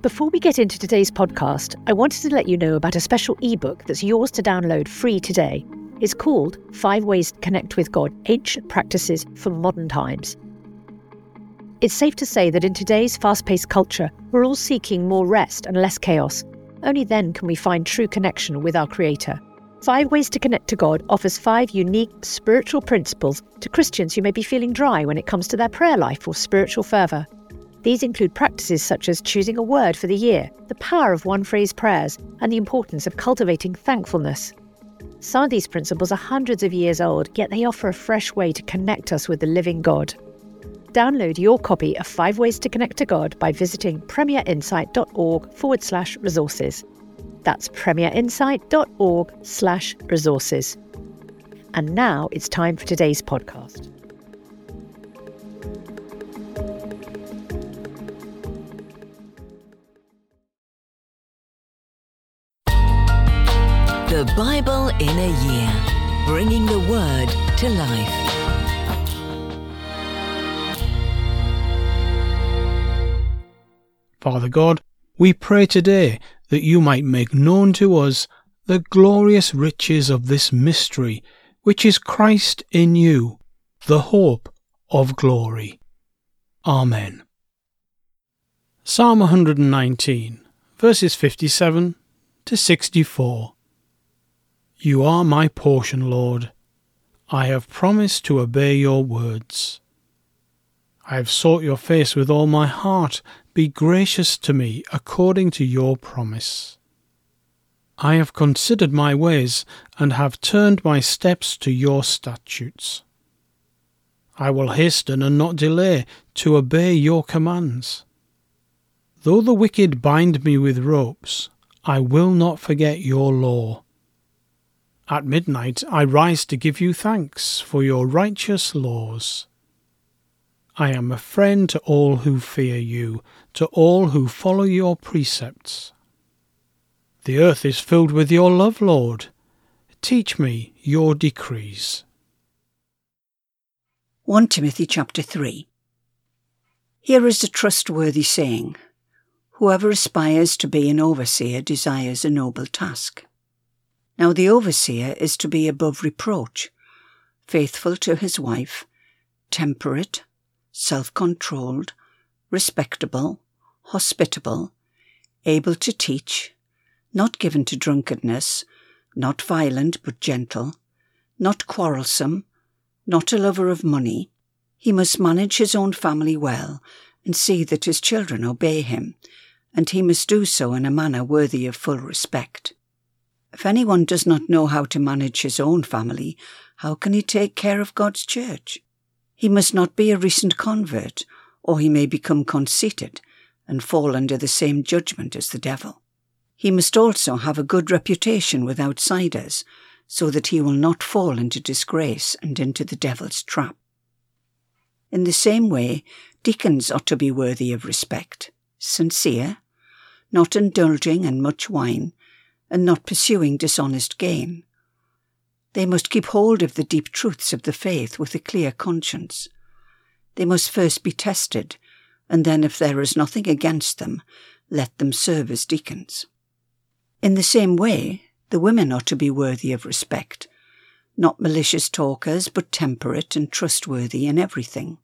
Before we get into today's podcast, I wanted to let you know about a special ebook that's yours to download free today. It's called 5 Ways to Connect with God, Ancient Practices for Modern Times. It's safe to say that in today's fast-paced culture, we're all seeking more rest and less chaos. Only then can we find true connection with our Creator. 5 Ways to Connect to God offers 5 unique spiritual principles to Christians who may be feeling dry when it comes to their prayer life or spiritual fervour. These include practices such as choosing a word for the year, the power of one-phrase prayers, and the importance of cultivating thankfulness. Some of these principles are hundreds of years old, yet they offer a fresh way to connect us with the living God. Download your copy of 5 Ways to Connect to God by visiting premierinsight.org/resources. That's premierinsight.org/resources. And now it's time for today's podcast. The Bible in a Year, bringing the Word to life. Father God, we pray today that you might make known to us the glorious riches of this mystery, which is Christ in you, the hope of glory. Amen. Psalm 119, verses 57 to 64. You are my portion, Lord. I have promised to obey your words. I have sought your face with all my heart. Be gracious to me according to your promise. I have considered my ways and have turned my steps to your statutes. I will hasten and not delay to obey your commands. Though the wicked bind me with ropes, I will not forget your law. At midnight I rise to give you thanks for your righteous laws. I am a friend to all who fear you, to all who follow your precepts. The earth is filled with your love, Lord. Teach me your decrees. 1 Timothy chapter 3. Here is a trustworthy saying: whoever aspires to be an overseer desires a noble task. Now the overseer is to be above reproach, faithful to his wife, temperate, self-controlled, respectable, hospitable, able to teach, not given to drunkenness, not violent but gentle, not quarrelsome, not a lover of money. He must manage his own family well and see that his children obey him, and he must do so in a manner worthy of full respect. If anyone does not know how to manage his own family, how can he take care of God's church? He must not be a recent convert, or he may become conceited and fall under the same judgment as the devil. He must also have a good reputation with outsiders, so that he will not fall into disgrace and into the devil's trap. In the same way, deacons ought to be worthy of respect, sincere, not indulging in much wine, and not pursuing dishonest gain. They must keep hold of the deep truths of the faith with a clear conscience. They must first be tested, and then, if there is nothing against them, let them serve as deacons. In the same way, the women ought to be worthy of respect, not malicious talkers, but temperate and trustworthy in everything.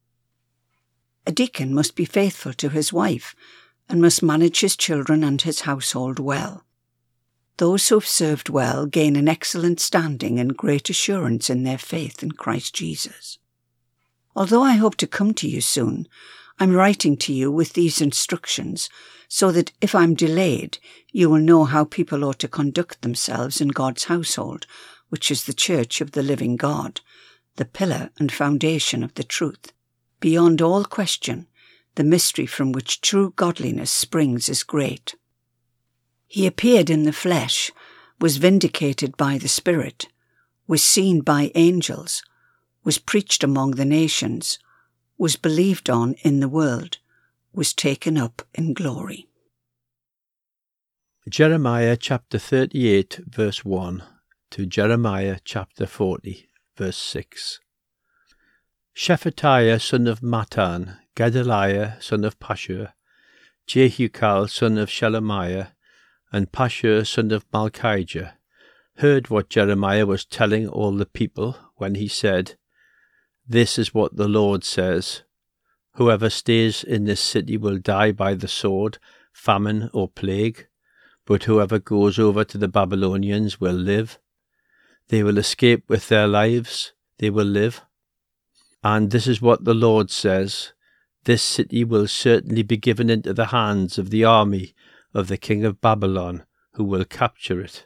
A deacon must be faithful to his wife, and must manage his children and his household well. Those who have served well gain an excellent standing and great assurance in their faith in Christ Jesus. Although I hope to come to you soon, I'm writing to you with these instructions so that if I'm delayed, you will know how people ought to conduct themselves in God's household, which is the church of the living God, the pillar and foundation of the truth. Beyond all question, the mystery from which true godliness springs is great. He appeared in the flesh, was vindicated by the Spirit, was seen by angels, was preached among the nations, was believed on in the world, was taken up in glory. Jeremiah chapter 38 verse 1 to Jeremiah chapter 40 verse 6. Shephatiah son of Mattan, Gedaliah son of Pashur, Jehukal son of Shelemiah and Pashur son of Malchijah heard what Jeremiah was telling all the people when he said, "This is what the Lord says, whoever stays in this city will die by the sword, famine or plague, but whoever goes over to the Babylonians will live. They will escape with their lives, they will live. And this is what the Lord says, this city will certainly be given into the hands of the army of the king of Babylon, who will capture it."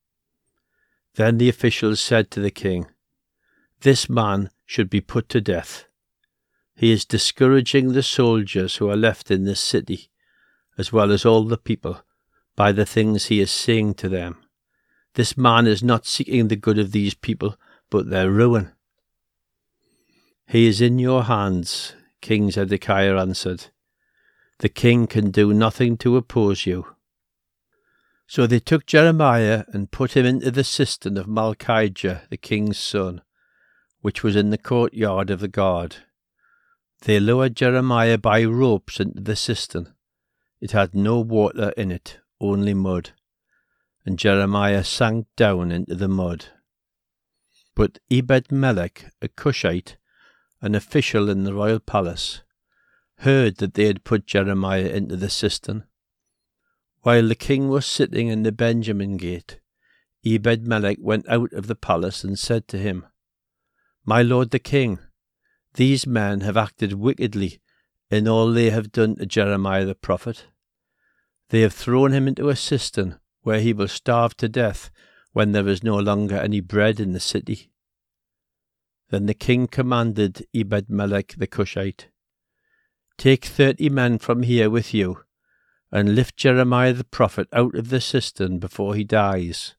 Then the officials said to the king, "This man should be put to death. He is discouraging the soldiers who are left in this city, as well as all the people, by the things he is saying to them. This man is not seeking the good of these people, but their ruin." "He is in your hands," King Zedekiah answered. "The king can do nothing to oppose you." So they took Jeremiah and put him into the cistern of Malchijah, the king's son, which was in the courtyard of the guard. They lowered Jeremiah by ropes into the cistern. It had no water in it, only mud. And Jeremiah sank down into the mud. But Ebed-Melech, a Cushite, an official in the royal palace, heard that they had put Jeremiah into the cistern. While the king was sitting in the Benjamin gate, Ebed-Melech went out of the palace and said to him, "My lord the king, these men have acted wickedly in all they have done to Jeremiah the prophet. They have thrown him into a cistern where he will starve to death when there is no longer any bread in the city." Then the king commanded Ebed-Melech the Cushite, "Take 30 men from here with you, and lift Jeremiah the prophet out of the cistern before he dies."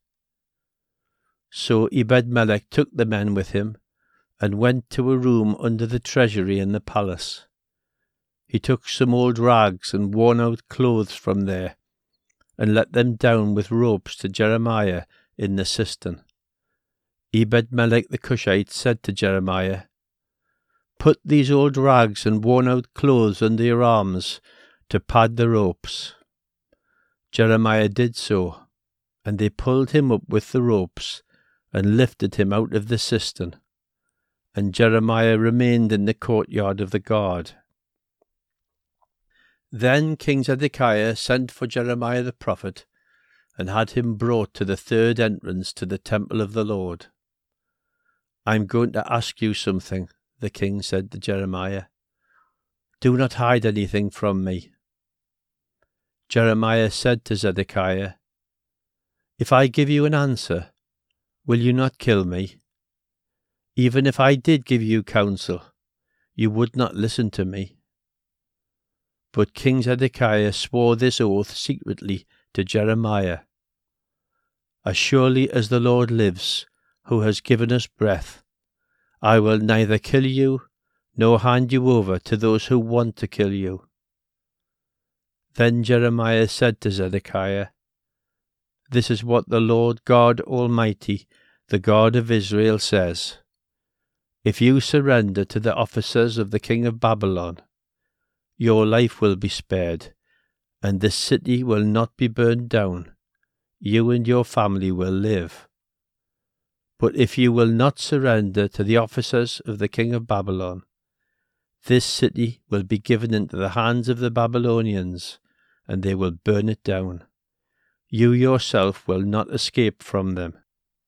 So Ebed-Melech took the men with him, and went to a room under the treasury in the palace. He took some old rags and worn-out clothes from there, and let them down with ropes to Jeremiah in the cistern. Ebed-Melech the Cushite said to Jeremiah, "Put these old rags and worn-out clothes under your arms to pad the ropes." Jeremiah did so, and they pulled him up with the ropes and lifted him out of the cistern. And Jeremiah remained in the courtyard of the guard. Then King Zedekiah sent for Jeremiah the prophet, and had him brought to the third entrance to the temple of the Lord. "I'm going to ask you something," the king said to Jeremiah. "Do not hide anything from me." Jeremiah said to Zedekiah, "If I give you an answer, will you not kill me? Even if I did give you counsel, you would not listen to me." But King Zedekiah swore this oath secretly to Jeremiah, "As surely as the Lord lives, who has given us breath, I will neither kill you nor hand you over to those who want to kill you." Then Jeremiah said to Zedekiah, "This is what the Lord God Almighty, the God of Israel, says. If you surrender to the officers of the king of Babylon, your life will be spared, and this city will not be burned down. You and your family will live. But if you will not surrender to the officers of the king of Babylon, this city will be given into the hands of the Babylonians, and they will burn it down. You yourself will not escape from them."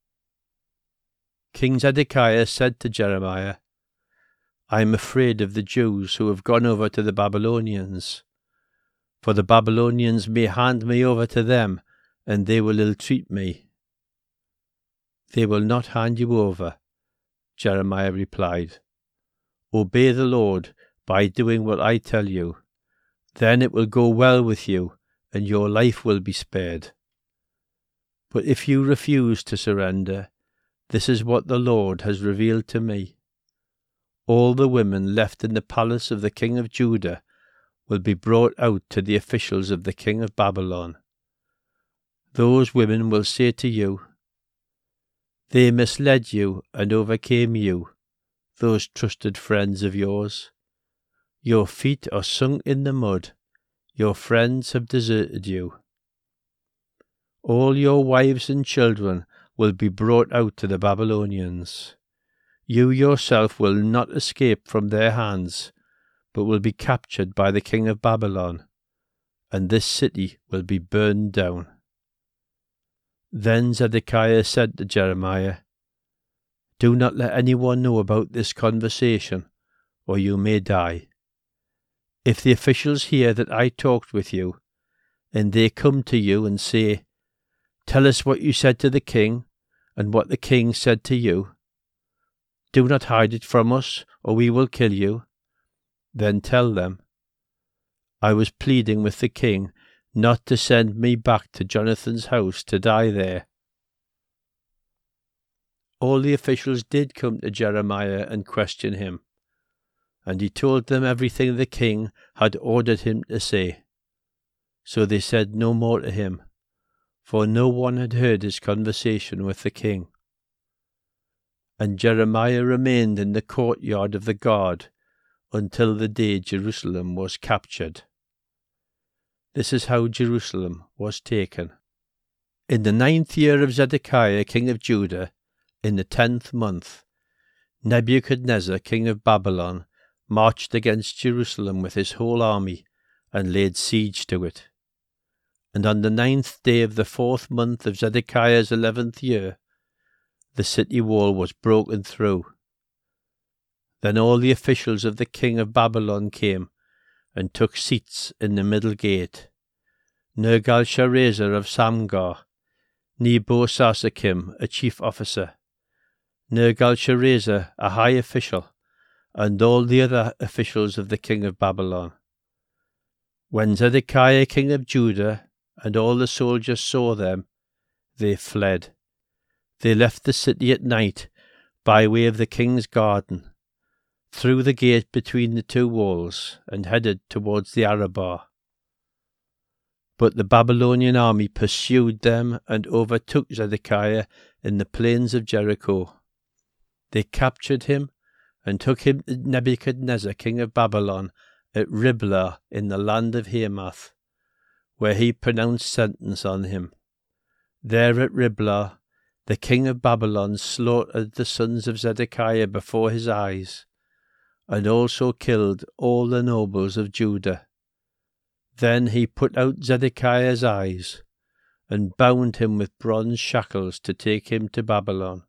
King Zedekiah said to Jeremiah, "I am afraid of the Jews who have gone over to the Babylonians, for the Babylonians may hand me over to them, and they will ill-treat me." "They will not hand you over," Jeremiah replied. "Obey the Lord by doing what I tell you. Then it will go well with you, and your life will be spared. But if you refuse to surrender, this is what the Lord has revealed to me. All the women left in the palace of the king of Judah will be brought out to the officials of the king of Babylon. Those women will say to you, 'They misled you and overcame you, those trusted friends of yours. Your feet are sunk in the mud. Your friends have deserted you. All your wives and children will be brought out to the Babylonians. You yourself will not escape from their hands, but will be captured by the king of Babylon, and this city will be burned down." Then Zedekiah said to Jeremiah, "Do not let anyone know about this conversation, or you may die. If the officials hear that I talked with you, and they come to you and say, 'Tell us what you said to the king, and what the king said to you. Do not hide it from us, or we will kill you,' then tell them, 'I was pleading with the king not to send me back to Jonathan's house to die there.'" All the officials did come to Jeremiah and question him, and he told them everything the king had ordered him to say. So they said no more to him, for no one had heard his conversation with the king. And Jeremiah remained in the courtyard of the guard until the day Jerusalem was captured. This is how Jerusalem was taken. In the 9th year of Zedekiah king of Judah, in the 10th month, Nebuchadnezzar king of Babylon marched against Jerusalem with his whole army and laid siege to it. And on the 9th day of the 4th month of Zedekiah's 11th year, the city wall was broken through. Then all the officials of the king of Babylon came and took seats in the middle gate. Nergal-Sharezer of Samgar, Nebo-Sarsekim, a chief officer, Nergal-Sharezer, a high official, and all the other officials of the king of Babylon. When Zedekiah king of Judah and all the soldiers saw them, they fled. They left the city at night by way of the king's garden, through the gate between the two walls, and headed towards the Arabah. But the Babylonian army pursued them and overtook Zedekiah in the plains of Jericho. They captured him and took him to Nebuchadnezzar king of Babylon at Riblah in the land of Hamath, where he pronounced sentence on him. There at Riblah the king of Babylon slaughtered the sons of Zedekiah before his eyes, and also killed all the nobles of Judah. Then he put out Zedekiah's eyes, and bound him with bronze shackles to take him to Babylon.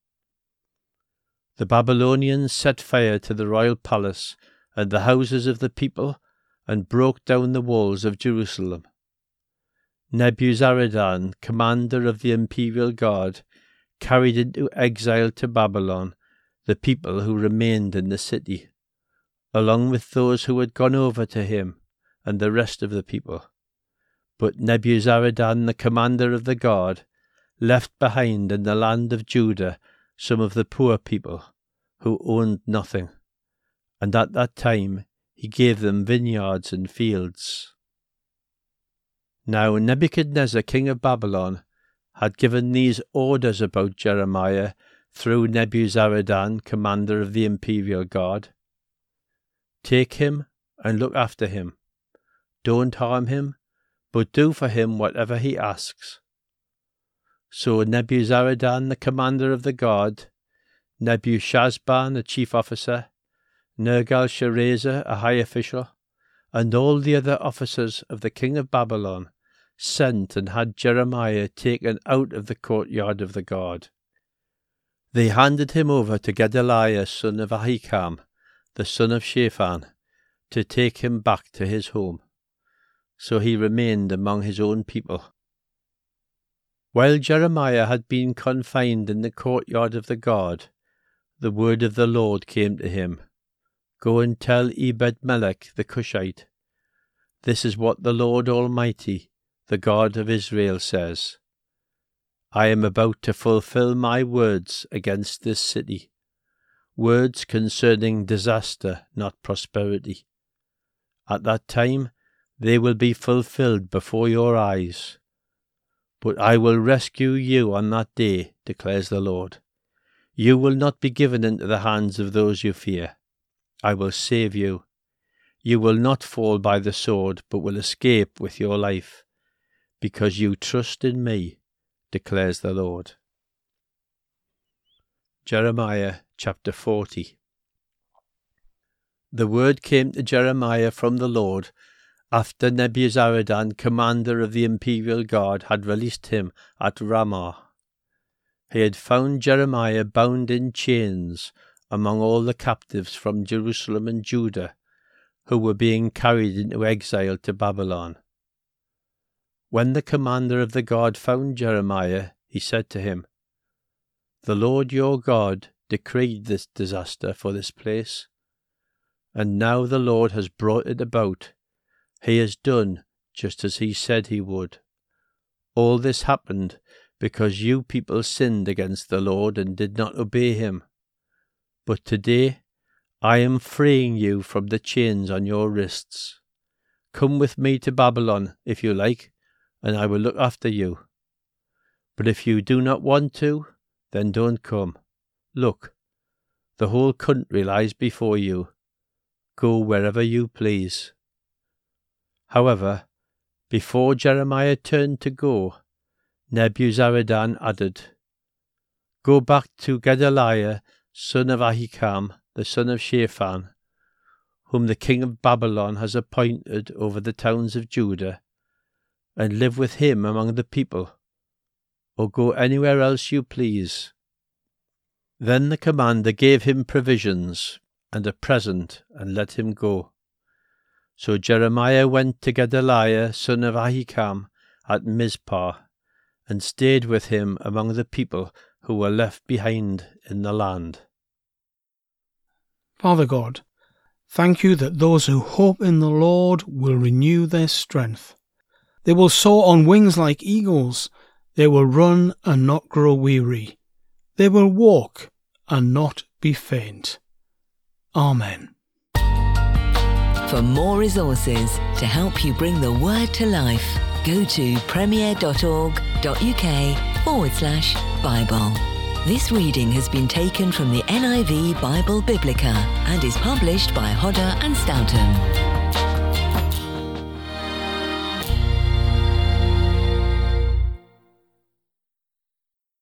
The Babylonians set fire to the royal palace and the houses of the people, and broke down the walls of Jerusalem. Nebuzaradan, commander of the imperial guard, carried into exile to Babylon the people who remained in the city, along with those who had gone over to him and the rest of the people. But Nebuzaradan, the commander of the guard, left behind in the land of Judah some of the poor people who owned nothing, and at that time he gave them vineyards and fields. Now Nebuchadnezzar king of Babylon had given these orders about Jeremiah through Nebuzaradan, commander of the imperial guard. "Take him and look after him. Don't harm him, but do for him whatever he asks." So Nebuzaradan, the commander of the guard, Nebushazban, a chief officer, Nergal-Sharezer, a high official, and all the other officers of the king of Babylon sent and had Jeremiah taken out of the courtyard of the guard. They handed him over to Gedaliah, son of Ahikam, the son of Shaphan, to take him back to his home. So he remained among his own people. While Jeremiah had been confined in the courtyard of the guard, the word of the Lord came to him. "Go and tell Ebed-Melech the Cushite, this is what the Lord Almighty, the God of Israel, says. I am about to fulfill my words against this city, words concerning disaster, not prosperity. At that time they will be fulfilled before your eyes. But I will rescue you on that day, declares the Lord. You will not be given into the hands of those you fear. I will save you. You will not fall by the sword, but will escape with your life, because you trust in me, declares the Lord. Jeremiah chapter 40. The word came to Jeremiah from the Lord after Nebuzaradan, commander of the imperial guard, had released him at Ramah. He had found Jeremiah bound in chains among all the captives from Jerusalem and Judah, who were being carried into exile to Babylon. When the commander of the guard found Jeremiah, he said to him, "The Lord your God decreed this disaster for this place, and now the Lord has brought it about. He has done just as he said he would. All this happened because you people sinned against the Lord and did not obey him. But today I am freeing you from the chains on your wrists. Come with me to Babylon, if you like, and I will look after you. But if you do not want to, then don't come. Look, the whole country lies before you. Go wherever you please." However, before Jeremiah turned to go, Nebuzaradan added, "Go back to Gedaliah, son of Ahikam, the son of Shaphan, whom the king of Babylon has appointed over the towns of Judah, and live with him among the people, or go anywhere else you please." Then the commander gave him provisions and a present and let him go. So Jeremiah went to Gedaliah, son of Ahikam, at Mizpah, and stayed with him among the people who were left behind in the land. Father God, thank you that those who hope in the Lord will renew their strength. They will soar on wings like eagles. They will run and not grow weary. They will walk and not be faint. Amen. For more resources to help you bring the word to life, go to premier.org.uk/Bible. This reading has been taken from the NIV Bible Biblica and is published by Hodder and Stoughton.